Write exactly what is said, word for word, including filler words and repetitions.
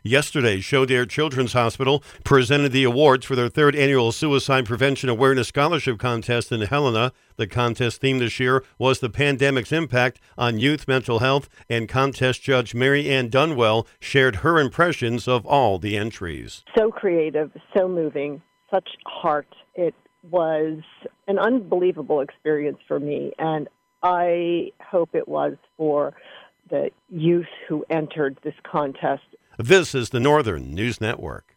Yesterday, Show Dare Children's Hospital presented the awards for their third annual Suicide Prevention Awareness Scholarship Contest in Helena. The contest theme this year was the pandemic's impact on youth mental health, and contest judge Mary Ann Dunwell shared her impressions of all the entries. So creative, so moving, such heart. It was an unbelievable experience for me, and I hope it was for the youth who entered this contest. This is the Northern News Network.